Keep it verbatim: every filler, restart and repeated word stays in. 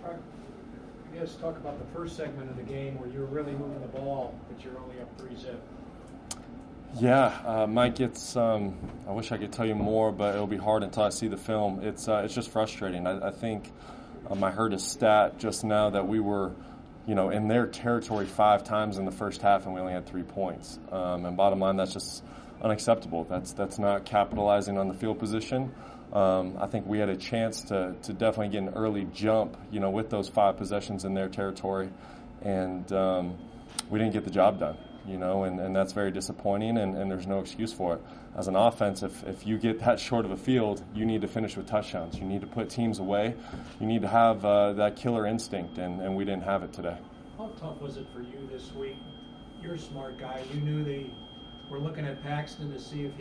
Talk- I guess talk about the first segment of the game where you were really moving the ball, but you're only up three zip. Yeah, uh, Mike, it's, um, I wish I could tell you more, but it'll be hard until I see the film. It's uh, it's just frustrating. I, I think um, I heard a stat just now that we were, you know, in their territory five times in the first half and we only had three points. Um, and bottom line, that's just unacceptable. That's that's not capitalizing on the field position. Um, I think we had a chance to, to definitely get an early jump, you know, with those five possessions in their territory, and um, we didn't get the job done, you know, and, and that's very disappointing, and, and there's no excuse for it. As an offense, if, if you get that short of a field, you need to finish with touchdowns. You need to put teams away. You need to have uh, that killer instinct, and, and we didn't have it today. How tough was it for you this week? You're a smart guy. You knew they were looking at Paxton to see if